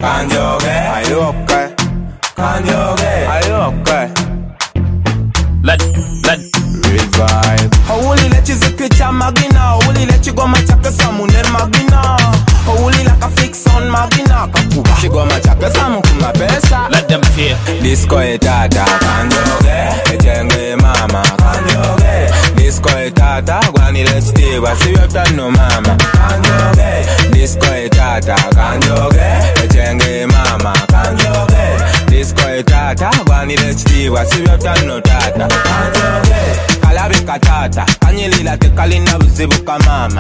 kanjoge. Are you okay? Kanjoge. Are you okay? Let revive. Holy let you zikricha magina. Holy let you go machaka samune magina. Holy like a fix on magina. Kapuba she go machaka samu kuma pesa. let them fear. Disco etata kanjoge. Echenge mama kanjoge. Disco etata gwani let's stay. Wasi no mama kanjoge. Disco etata kanjoge. Echenge mama kanjoge. Disco etata gwani let's stay. Wasi no tata kanjoge. Kalabi katata kanyilila tekalina buzibu kamama.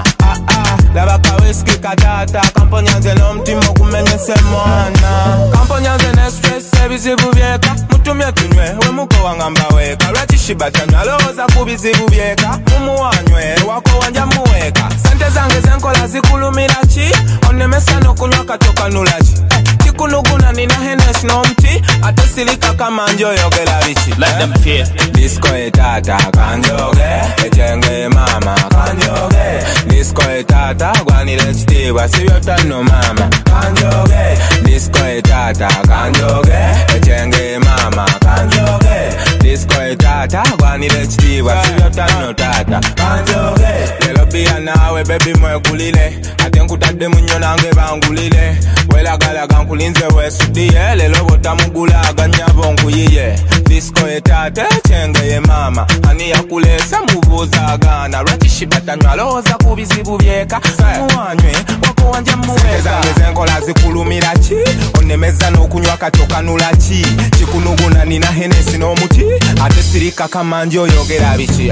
Labaka whisky katata kamponyanze no mtimo kumenyese mwana. Kamponyanze ne stress bizibu byeka. Mutumye tunywe we muko wangamba weka. Rachi shibatanywa loza kubizibu byeka. Mumu wanywe wako wanja muweka. Sente zange zenkola zikulumila chi. Onemesa no kunywa katoka nulachi. Chikunuguna nina Hennessy no mti. Atesilika kama njoyo gela bichi. Let them fear. Disco etata kanjoge. Echenge mama kanjoge. Disco etata gwani let's stay. Wasi no mama kanjoge. Disco etata kanjoge. Echenge mama kanjoge. Disco etata gwani let's stay. Wasi no tata kanjoge. Lelo biya nawe baby mwe kulile. Atenkutade munyo nange bangulile. Wela gala gankulinze wesudiye. Lelo botamugula aganyabo nkuyiye. Disco etata echenge ye mama. Ani ya kulesa mubuza agana. Rachi shibatanywa loza kubizibu byeka. Muwanywe wako wanja muweka. Zange zenkola zikulumila chi. Onemeza no kunywa katoka nulachi. Chikunuguna nina Hennessy no muti. Atesirika kama njoyo gela bichi.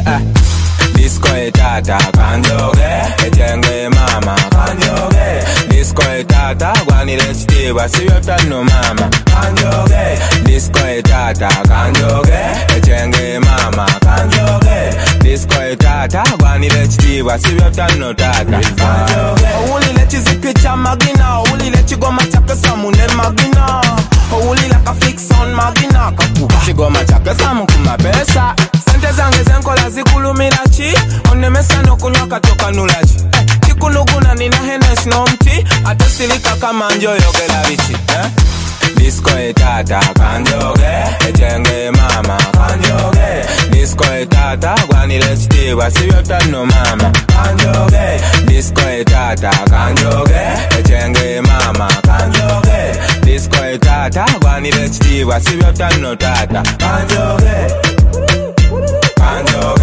Disco etata kanjoge. Echenge mama kanjoge. Disco etata gwani let's stay. Wasi no mama kanjoge. Disco etata kanjoge. Echenge mama kanjoge. Disco etata gwani let's stay. Wasi no tata kanjoge. Holy let you zikricha magina. Holy let you go machaka samune magina. Holy like a fix on magina. Kapuba she go machaka samu kuma pesa. Sente zange zenkola zikulumila chi. Onemesa no kunywa katoka nulachi. Chikunuguna nina Hennessy no mti. Atesilika kama njoyo gela bichi. Disco etata kanjoge. Echenge mama kanjoge. Disco etata gwani let's stay. Wasi no mama kanjoge. Disco etata kanjoge. Echenge mama kanjoge. Disco etata gwani let's stay. Wasi no tata kanjoge. Kanjoge.